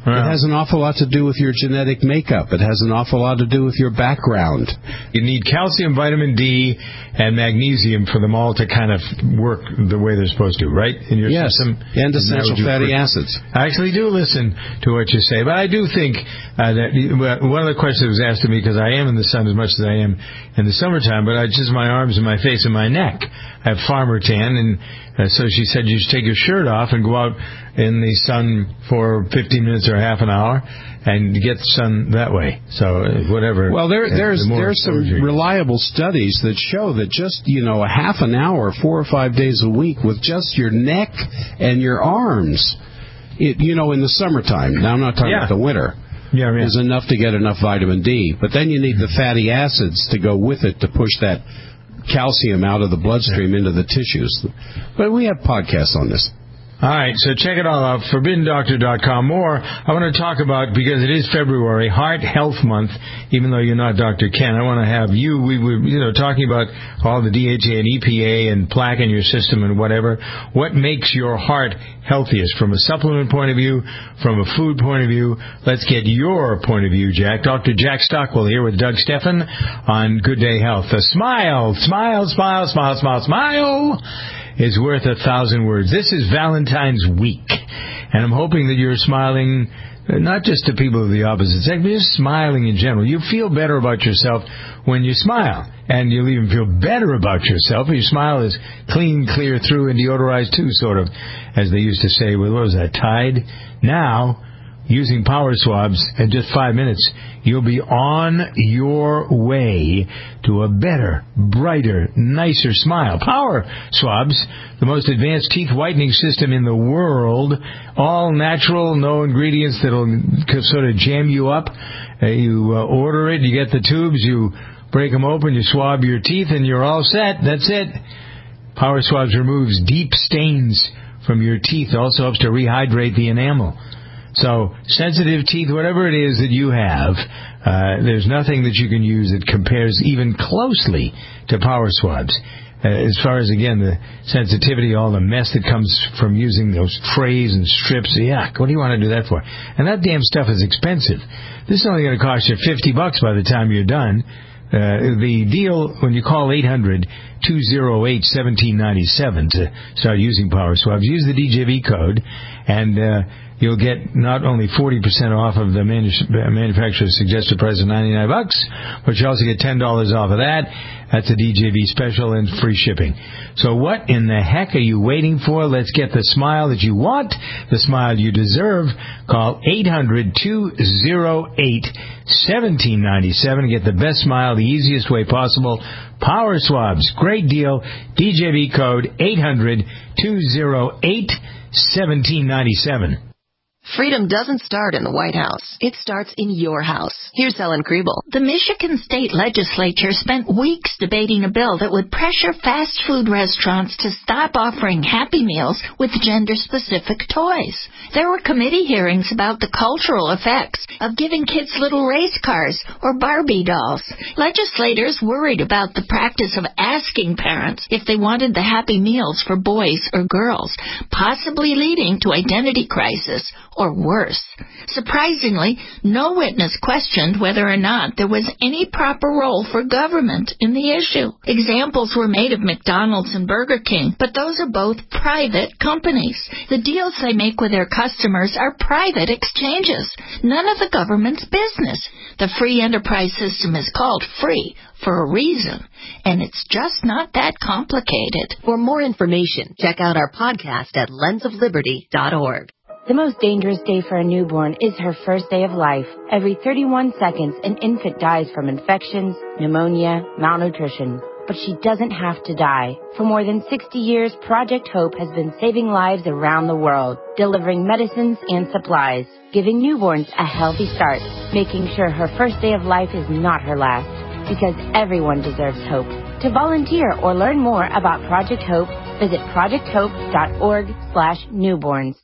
Speaker 3: It has an awful lot to do with your genetic makeup. It has an awful lot to do with your background.
Speaker 2: You need calcium, vitamin D, and magnesium for them all to kind of work the way they're supposed to, right? In your
Speaker 3: yes.
Speaker 2: system.
Speaker 3: And essential fatty acids.
Speaker 2: I actually do listen to what you say, but I do think uh, that one of the questions that was asked to me, because I am in the sun as much as I am in the summertime, but I just my arms and my face and my neck. I have farmer tan, and uh, so she said you should take your shirt off and go out in the sun for fifteen minutes or half an hour and get the sun that way. So uh, whatever.
Speaker 3: Well, there, there's
Speaker 2: the
Speaker 3: there's some reliable studies that show that just, you know, a half an hour, four or five days a week with just your neck and your arms, it, you know, in the summertime. Now, I'm not talking
Speaker 2: yeah.
Speaker 3: about the winter.
Speaker 2: Yeah, yeah.
Speaker 3: Is enough to get enough vitamin D. But then you need the fatty acids to go with it to push that calcium out of the bloodstream into the tissues. But we have podcasts on this.
Speaker 2: All right, so check it all out, forbidden doctor dot com. More, I want to talk about, because it is February, Heart Health Month, even though you're not Doctor Ken. I want to have you, we were, you know, talking about all the D H A and E P A and plaque in your system and whatever. What makes your heart healthiest from a supplement point of view, from a food point of view? Let's get your point of view, Jack. Doctor Jack Stockwell here with Doug Steffen on Good Day Health. A smile, smile, smile, smile, smile, smile is worth a thousand words. This is Valentine's week, and I'm hoping that you're smiling, not just to people of the opposite sex, but just smiling in general. You feel better about yourself when you smile, and you'll even feel better about yourself if your smile is clean, clear through, and deodorized too, sort of, as they used to say, with, what was that, Tide? Now, using Power Swabs in just five minutes, you'll be on your way to a better, brighter, nicer smile. Power Swabs, the most advanced teeth whitening system in the world, all natural, no ingredients that'll sort of jam you up. Uh, you uh, order it, you get the tubes, you break them open, you swab your teeth, and you're all set. That's it. Power Swabs removes deep stains from your teeth, also helps to rehydrate the enamel. So, sensitive teeth, whatever it is that you have, uh, there's nothing that you can use that compares even closely to Power Swabs. Uh, as far as, again, the sensitivity, all the mess that comes from using those trays and strips, yuck, what do you want to do that for? And that damn stuff is expensive. This is only going to cost you fifty bucks by the time you're done. Uh, the deal, when you call eight hundred, two oh eight, one seven nine seven to start using Power Swabs, use the D J V code, and uh, you'll get not only forty percent off of the manu- manufacturer's suggested price of ninety-nine bucks, but you also get ten dollars off of that. That's a D J V special and free shipping. So what in the heck are you waiting for? Let's get the smile that you want, the smile you deserve. Call eight hundred, two oh eight, one seven nine seven and get the best smile the easiest way possible. Power Swabs, great deal. D J V code eight hundred, two oh eight, one seven nine seven.
Speaker 20: Freedom doesn't start in the White House. It starts in your house. Here's Helen Kriebel.
Speaker 21: The Michigan State Legislature spent weeks debating a bill that would pressure fast food restaurants to stop offering Happy Meals with gender-specific toys. There were committee hearings about the cultural effects of giving kids little race cars or Barbie dolls. Legislators worried about the practice of asking parents if they wanted the Happy Meals for boys or girls, possibly leading to identity crisis or worse. Surprisingly, no witness questioned whether or not there was any proper role for government in the issue. Examples were made of McDonald's and Burger King, but those are both private companies. The deals they make with their customers are private exchanges, none of the government's business. The free enterprise system is called free for a reason, and it's just not that complicated.
Speaker 20: For more information, check out our podcast at lens of liberty dot org.
Speaker 22: The most dangerous day for a newborn is her first day of life. Every thirty-one seconds, an infant dies from infections, pneumonia, malnutrition. But she doesn't have to die. For more than sixty years, Project Hope has been saving lives around the world, delivering medicines and supplies, giving newborns a healthy start, making sure her first day of life is not her last, because everyone deserves hope. To volunteer or learn more about Project Hope, visit project hope dot org slash newborns.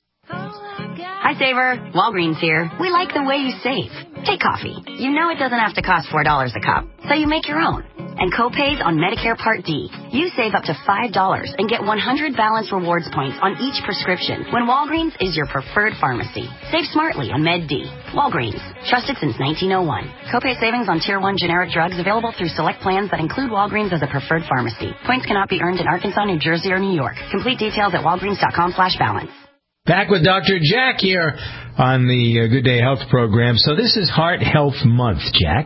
Speaker 23: Hi, Saver. Walgreens here. We like the way you save. Take coffee. You know it doesn't have to cost four dollars a cup, so you make your own. and copays on Medicare Part D. You save up to five dollars and get one hundred Balance Rewards points on each prescription when Walgreens is your preferred pharmacy. Save smartly on Med D. Walgreens. Trusted since nineteen oh one. Copay savings on Tier one generic drugs available through select plans that include Walgreens as a preferred pharmacy. Points cannot be earned in Arkansas, New Jersey, or New York. Complete details at walgreens.com slash balance.
Speaker 2: Back with Doctor Jack here on the uh, Good Day Health program. So this is Heart Health Month, Jack.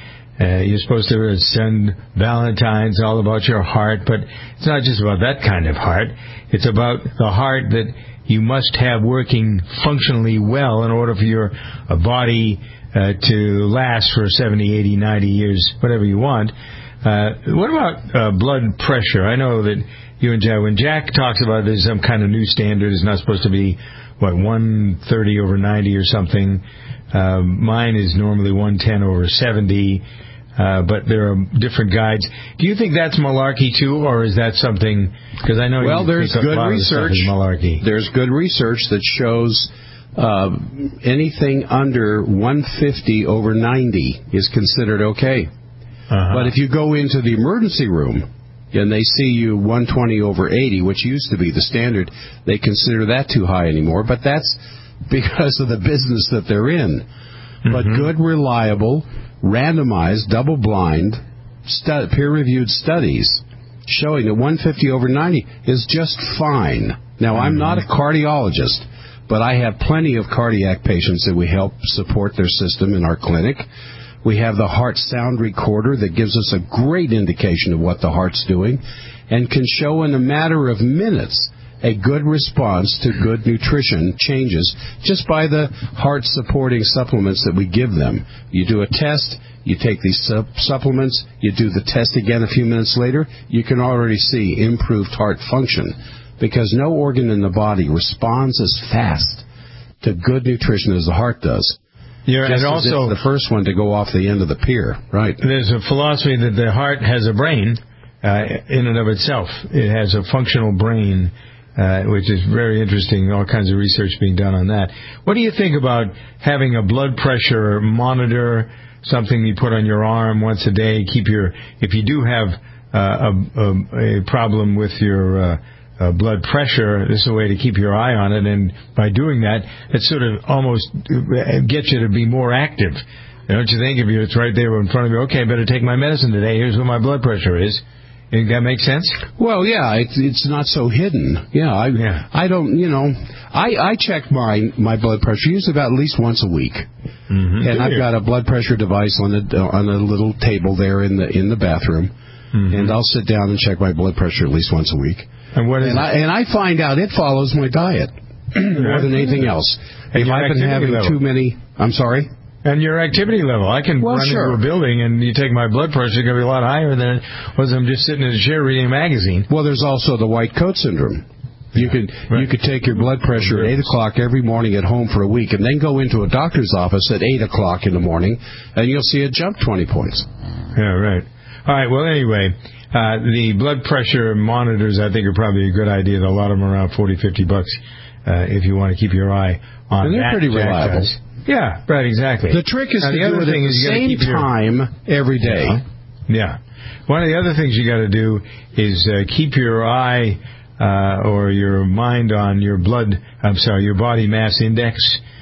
Speaker 2: Uh, you're supposed to send Valentine's all about your heart, but it's not just about that kind of heart. It's about the heart that you must have working functionally well in order for your uh, body uh, to last for seventy, eighty, ninety years, whatever you want. Uh, what about uh, blood pressure? I know that you and Jack, when Jack talks about there's some kind of new standard, it's not supposed to be, what, one thirty over ninety or something. Uh, mine is normally one ten over seventy, uh, but there are different guides. Do you think that's malarkey too, or is that something, because I know
Speaker 3: well,
Speaker 2: you
Speaker 3: there's
Speaker 2: think a
Speaker 3: good
Speaker 2: lot
Speaker 3: research.
Speaker 2: Of the stuff is malarkey.
Speaker 3: There's good research that shows uh, anything under one fifty over ninety is considered okay. Uh-huh. But if you go into the emergency room and they see you one twenty over eighty, which used to be the standard, they consider that too high anymore. But that's because of the business that they're in. Mm-hmm. But good, reliable, randomized, double-blind, stu- peer-reviewed studies showing that one fifty over ninety is just fine. Now, mm-hmm. I'm not a cardiologist, but I have plenty of cardiac patients that we help support their system in our clinic. We have the heart sound recorder that gives us a great indication of what the heart's doing and can show in a matter of minutes a good response to good nutrition changes just by the heart-supporting supplements that we give them. You do a test, you take these sup- supplements, you do the test again a few minutes later, you can already see improved heart function because no organ in the body responds as fast to good nutrition as the heart does.
Speaker 2: Yeah,
Speaker 3: Just
Speaker 2: and also
Speaker 3: as it's the first one to go off the end of the pier, right?
Speaker 2: There's a philosophy that the heart has a brain uh, in and of itself. It has a functional brain, uh, which is very interesting. All kinds of research being done on that. What do you think about having a blood pressure monitor, something you put on your arm once a day? Keep your if you do have uh, a, a, a problem with your uh, Uh, blood pressure, this is a way to keep your eye on it, and by doing that, it sort of almost gets you to be more active. Don't you think? If you, it's right there in front of you, okay, I better take my medicine today, here's what my blood pressure is. You think that makes sense?
Speaker 3: Well, yeah, it's, it's not so hidden. Yeah, I yeah. I don't, you know, I, I check my, my blood pressure usually about at least once a week. Mm-hmm. And I've got a blood pressure device on a, on a little table there in the in the bathroom, mm-hmm. and I'll sit down and check my blood pressure at least once a week.
Speaker 2: And what is
Speaker 3: and, I, and I find out it follows my diet more than anything else.
Speaker 2: And
Speaker 3: if I've been having
Speaker 2: level.
Speaker 3: too many, I'm sorry?
Speaker 2: And your activity level. I can
Speaker 3: well,
Speaker 2: run
Speaker 3: sure.
Speaker 2: into a building and you take my blood pressure, it's going to be a lot higher than it was I'm just sitting in a chair reading a magazine.
Speaker 3: Well, there's also the white coat syndrome. You could right. you could take your blood pressure at eight o'clock every morning at home for a week and then go into a doctor's office at eight o'clock in the morning and you'll see it jump twenty points.
Speaker 2: Yeah, right. All right, well, anyway, uh, the blood pressure monitors, I think, are probably a good idea. A lot of them are around forty, fifty bucks uh, if you want to keep your eye on
Speaker 3: and they're
Speaker 2: that.
Speaker 3: pretty reliable.
Speaker 2: Does. Yeah, right, exactly.
Speaker 3: The trick is
Speaker 2: now,
Speaker 3: to
Speaker 2: the
Speaker 3: do
Speaker 2: other
Speaker 3: it
Speaker 2: thing
Speaker 3: at
Speaker 2: is
Speaker 3: the
Speaker 2: you
Speaker 3: same
Speaker 2: keep
Speaker 3: time
Speaker 2: your,
Speaker 3: every day.
Speaker 2: Yeah. yeah. One of the other things you got to do is uh, keep your eye uh, or your mind on your blood, I'm sorry, your body mass index.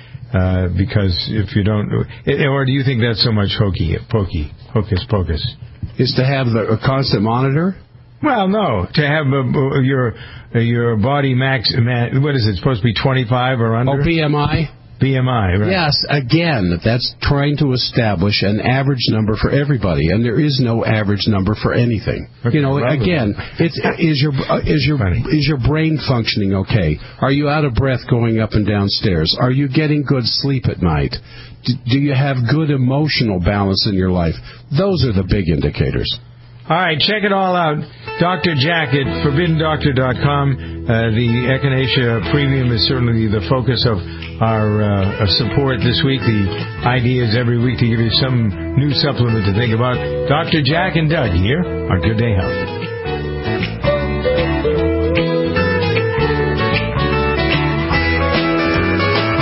Speaker 2: Uh, because if you don't, or do you think that's so much hokey, pokey, hocus pocus?
Speaker 3: Is to have the, a constant monitor?
Speaker 2: Well, no. To have uh, your uh, your body max, what is it, supposed to be twenty-five or under?
Speaker 3: Oh, B M I?
Speaker 2: B M I, right.
Speaker 3: Yes, again, that's trying to establish an average number for everybody, and there is no average number for anything. Okay, you know, right. Again, it's, is your uh, is your Funny. is your brain functioning okay? Are you out of breath going up and down stairs? Are you getting good sleep at night? D- do you have good emotional balance in your life? Those are the big indicators.
Speaker 2: All right, check it all out. Doctor Jack at forbidden doctor dot com. Uh, the Echinacea Premium is certainly the focus of our uh, support this week. The idea is every week to give you some new supplement to think about. Doctor Jack and Doug here on Good Day Health.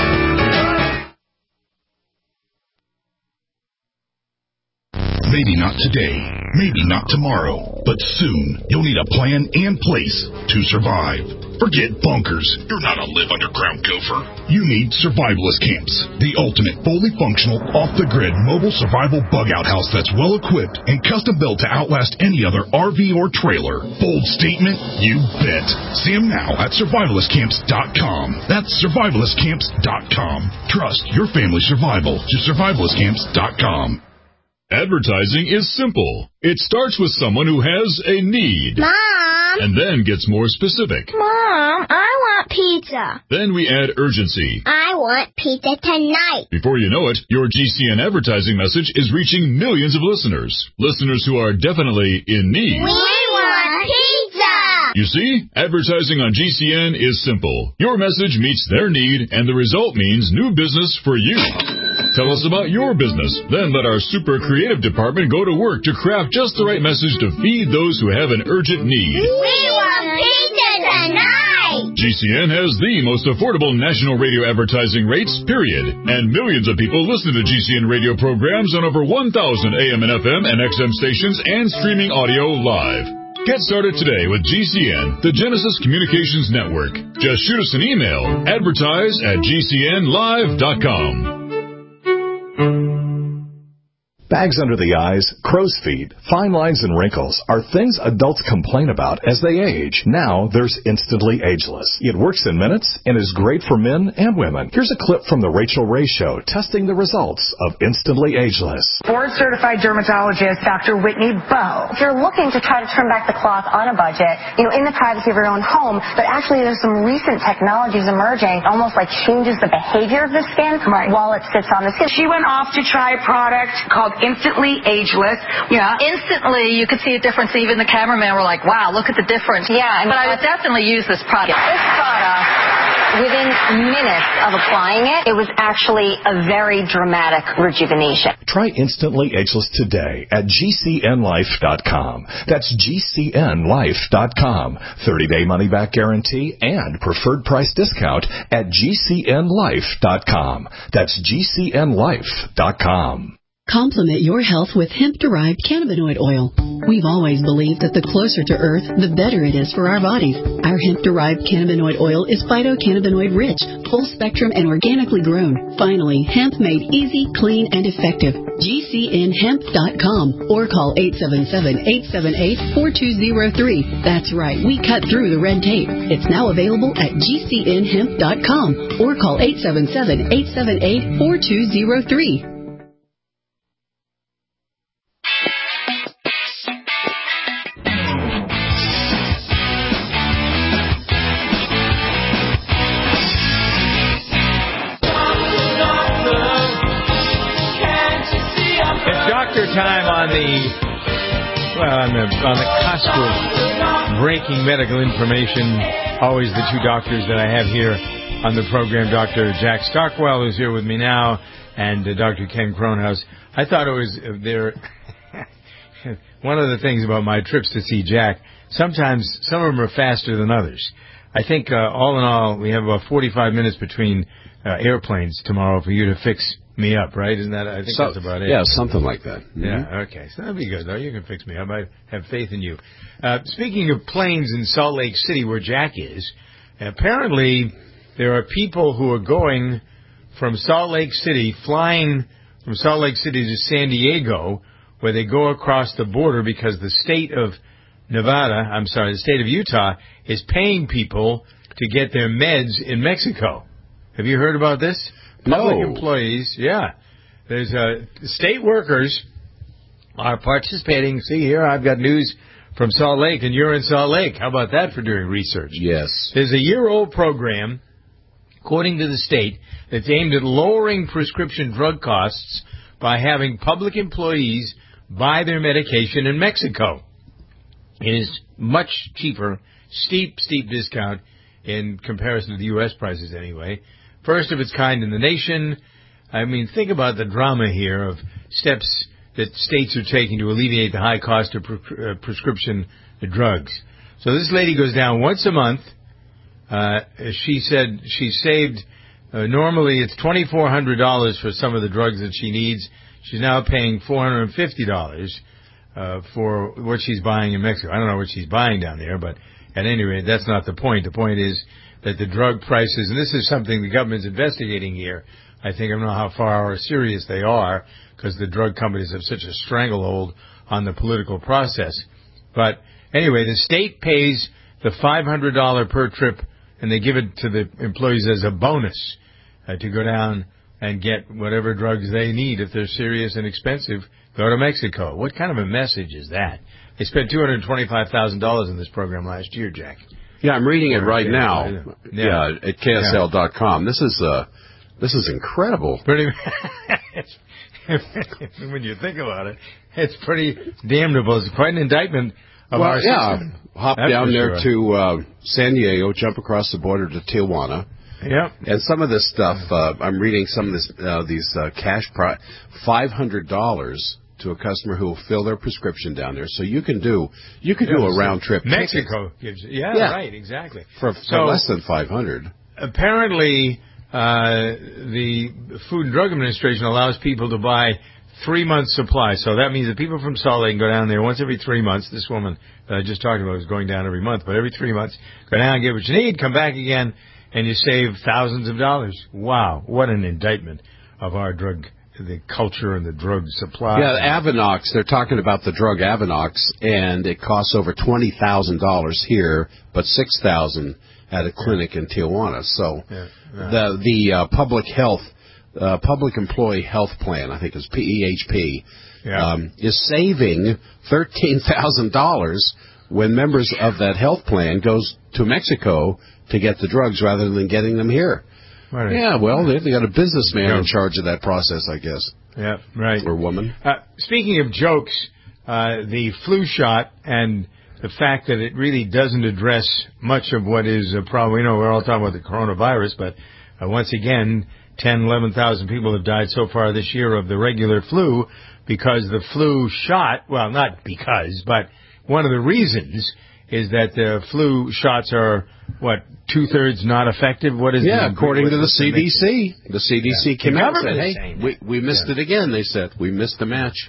Speaker 5: Maybe not Not today, maybe not tomorrow, but soon you'll need a plan and place to survive. Forget bunkers. You're not a live underground gopher. You need Survivalist Camps, the ultimate fully functional, off-the-grid mobile survival bug-out house that's well-equipped and custom-built to outlast any other R V or trailer. Bold statement? You bet. See them now at survivalist camps dot com. That's survivalist camps dot com. Trust your family's survival to survivalist camps dot com.
Speaker 6: Advertising is simple. It starts with someone who has a need.
Speaker 7: Mom!
Speaker 6: And then gets more specific.
Speaker 7: Mom, I want pizza.
Speaker 6: Then we add urgency.
Speaker 7: I want pizza tonight.
Speaker 6: Before you know it, your G C N advertising message is reaching millions of listeners. Listeners who are definitely in need.
Speaker 7: We want pizza!
Speaker 6: You see, advertising on G C N is simple. Your message meets their need, and the result means new business for you. Tell us about your business. Then let our super creative department go to work to craft just the right message to feed those who have an urgent need.
Speaker 7: We want pizza tonight!
Speaker 6: G C N has the most affordable national radio advertising rates, period. And millions of people listen to G C N radio programs on over one thousand A M and F M and X M stations and streaming audio live. Get started today with G C N, the Genesis Communications Network. Just shoot us an email, advertise at G C N live dot com.
Speaker 1: Bags under the eyes, crow's feet, fine lines, and wrinkles are things adults complain about as they age. Now there's Instantly Ageless. It works in minutes and is great for men and women. Here's a clip from the Rachel Ray Show testing the results of Instantly Ageless.
Speaker 24: Board-certified dermatologist Doctor Whitney Bowe.
Speaker 25: If you're looking to try to turn back the clock on a budget, you know, in the privacy of your own home, but actually there's some recent technologies emerging, almost like changes the behavior of the skin right. while it sits on the skin.
Speaker 24: She went off to try a product called Instantly Ageless.
Speaker 26: Yeah, instantly you could see a difference. Even the cameraman were like, wow, look at the difference.
Speaker 25: Yeah. And
Speaker 26: but I would definitely use this product.
Speaker 25: This product, within minutes of applying it, it was actually a very dramatic rejuvenation.
Speaker 1: Try Instantly Ageless today at G C N life dot com. That's G C N life dot com. thirty-day money-back guarantee and preferred price discount at G C N life dot com. That's G C N life dot com.
Speaker 27: Complement your health with hemp-derived cannabinoid oil. We've always believed that the closer to Earth, the better it is for our bodies. Our hemp-derived cannabinoid oil is phytocannabinoid-rich, full-spectrum, and organically grown. Finally, hemp made easy, clean, and effective. G C N hemp dot com or call eight seven seven, eight seven eight, four two zero three. That's right, we cut through the red tape. It's now available at G C N hemp dot com or call eight seven seven, eight seven eight, four two zero three.
Speaker 2: Time on the well on the on the cusp of breaking medical information. Always the two doctors that I have here on the program, Doctor Jack Stockwell, who's here with me now, and uh, Doctor Ken Kronhaus. I thought it was uh, there. One of the things about my trips to see Jack, sometimes some of them are faster than others. I think uh, all in all, we have about forty-five minutes between uh, airplanes tomorrow for you to fix me up, right? Isn't that? I think so, that's about it.
Speaker 3: Yeah, something like that. Mm-hmm.
Speaker 2: Yeah, okay. So that'd be good, though. You can fix me up. I have faith in you. Uh, speaking of planes in Salt Lake City, where Jack is, apparently there are people who are going from Salt Lake City, flying from Salt Lake City to San Diego, where they go across the border because the state of Nevada, I'm sorry, the state of Utah, is paying people to get their meds in Mexico. Have you heard about this? Public
Speaker 3: no.
Speaker 2: employees, yeah. There's uh, state workers are participating. See here, I've got news from Salt Lake, and you're in Salt Lake. How about that for doing research?
Speaker 3: Yes.
Speaker 2: There's a year-old program, according to the state, that's aimed at lowering prescription drug costs by having public employees buy their medication in Mexico. It is much cheaper, steep, steep discount in comparison to the U S prices anyway. First of its kind in the nation. I mean, think about the drama here of steps that states are taking to alleviate the high cost of pre- uh, prescription drugs. So this lady goes down once a month. Uh, she said she saved, uh, normally it's twenty-four hundred dollars for some of the drugs that she needs. She's now paying four hundred fifty dollars. uh, for what she's buying in Mexico. I don't know what she's buying down there, but at any rate, that's not the point. The point is that the drug prices, and this is something the government's investigating here. I think I don't know how far or serious they are, because the drug companies have such a stranglehold on the political process. But anyway, the state pays the five hundred dollars per trip, and they give it to the employees as a bonus uh, to go down and get whatever drugs they need. If they're serious and expensive, go to Mexico. What kind of a message is that? They spent two hundred twenty-five thousand dollars in this program last year, Jack.
Speaker 3: Yeah, I'm reading it right now.
Speaker 2: Yeah,
Speaker 3: yeah at K S L dot com. This is uh, this is incredible.
Speaker 2: Pretty. When you think about it, it's pretty damnable. It's quite an indictment of
Speaker 3: well,
Speaker 2: our
Speaker 3: yeah.
Speaker 2: system.
Speaker 3: Hop
Speaker 2: That's
Speaker 3: down there
Speaker 2: sure.
Speaker 3: to uh, San Diego, jump across the border to Tijuana.
Speaker 2: Yep.
Speaker 3: And some of this stuff, uh, I'm reading some of this, uh, these uh, cash pri- five hundred dollars to a customer who will fill their prescription down there. So you can do you can
Speaker 2: Yeah,
Speaker 3: do a
Speaker 2: so
Speaker 3: round trip.
Speaker 2: Mexico gives you, yeah,
Speaker 3: Yeah.
Speaker 2: right, exactly.
Speaker 3: For, for
Speaker 2: So-
Speaker 3: less than five hundred.
Speaker 2: Apparently, uh, the Food and Drug Administration allows people to buy three months' supply. So that means that people from Salt Lake can go down there once every three months. This woman that I just talked about is going down every month, but every three months, go down and get what you need, come back again, and you save thousands of dollars. Wow, what an indictment of our drug, the culture and the drug supply.
Speaker 3: Yeah, Avenox, they're talking about the drug Avenox, and it costs over twenty thousand dollars here, but six thousand dollars at a clinic in Tijuana. So
Speaker 2: Yeah, yeah.
Speaker 3: the the uh, public health, uh, public employee health plan, I think is P E H P,
Speaker 2: Yeah.
Speaker 3: um, is saving thirteen thousand dollars when members of that health plan goes to Mexico to get the drugs rather than getting them here.
Speaker 2: Right.
Speaker 3: Yeah, well, they, they got a businessman
Speaker 2: Yeah.
Speaker 3: in charge of that process, I guess.
Speaker 2: Yeah, right.
Speaker 3: Or woman.
Speaker 2: Uh, speaking of jokes, uh, the flu shot and the fact that it really doesn't address much of what is a problem. You know, we're all talking about the coronavirus, but uh, once again, ten, eleven thousand people have died so far this year of the regular flu because the flu shot, well, not because, but one of the reasons is that the flu shots are, what, two-thirds not effective? What is
Speaker 3: Yeah,
Speaker 2: the,
Speaker 3: according
Speaker 2: what,
Speaker 3: to the
Speaker 2: what's
Speaker 3: C D C. The C D C
Speaker 2: Yeah.
Speaker 3: came
Speaker 2: The
Speaker 3: out and said,
Speaker 2: government
Speaker 3: hey,
Speaker 2: is saying
Speaker 3: we,
Speaker 2: that.
Speaker 3: we missed
Speaker 2: Yeah.
Speaker 3: it again, they said. We missed the match.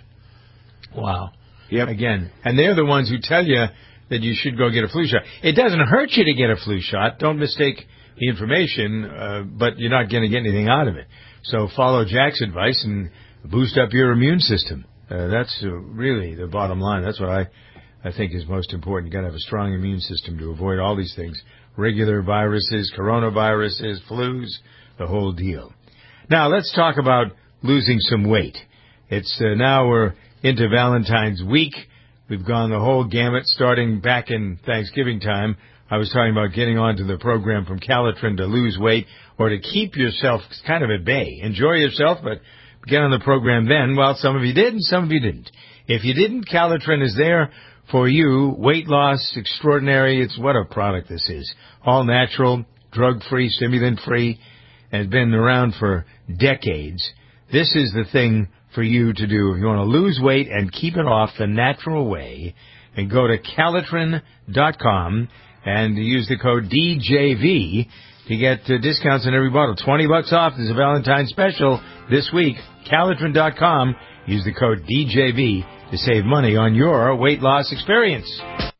Speaker 2: Wow.
Speaker 3: Yep.
Speaker 2: Again. And they're the ones who tell you that you should go get a flu shot. It doesn't hurt you to get a flu shot. Don't mistake the information, uh, but you're not going to get anything out of it. So follow Jack's advice and boost up your immune system. Uh, that's uh, really the bottom line. That's what I, I think is most important. You've got to have a strong immune system to avoid all these things. Regular viruses, coronaviruses, flus, the whole deal. Now, let's talk about losing some weight. It's uh, now we're into Valentine's week. We've gone the whole gamut starting back in Thanksgiving time. I was talking about getting onto the program from Calitrin to lose weight or to keep yourself kind of at bay. Enjoy yourself, but get on the program then. Well, some of you did and some of you didn't. If you didn't, Calitrin is there for you. Weight loss extraordinary. It's what a product this is. All natural, drug-free, stimulant-free, and has been around for decades. This is the thing for you to do. If you want to lose weight and keep it off the natural way, and go to Calitrin dot com and use the code D J V to get uh, discounts on every bottle. twenty bucks off. There's a Valentine's special this week. Calitrin dot com. Use the code D J V to save money on your weight loss experience.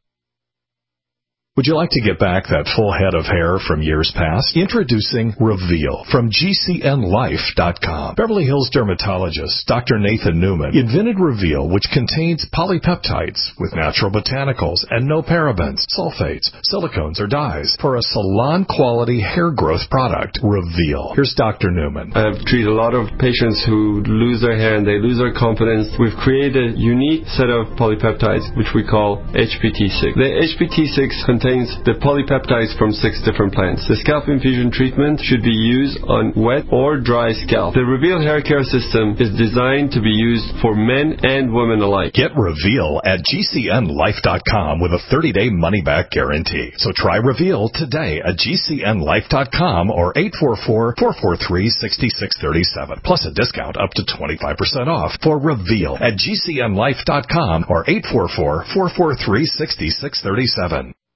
Speaker 1: Would you like to get back that full head of hair from years past? Introducing Reveal from G C N Life dot com. Beverly Hills dermatologist Doctor Nathan Newman invented Reveal, which contains polypeptides with natural botanicals and no parabens, sulfates, silicones, or dyes for a salon-quality hair growth product. Reveal. Here's Doctor Newman.
Speaker 4: I've treated a lot of patients who lose their hair and they lose their confidence. We've created a unique set of polypeptides, which we call H P T six. The H P T six contains the polypeptides from six different plants. The scalp infusion treatment should be used on wet or dry scalp. The Reveal hair care system is designed to be used for men and women alike.
Speaker 1: Get Reveal at G C N Life dot com with a thirty-day money-back guarantee. So try Reveal today at G C N Life dot com or eight four four, four four three, six six three seven. Plus a discount up to twenty-five percent off for Reveal at G C N Life dot com or eight four four, four four three, six six three seven.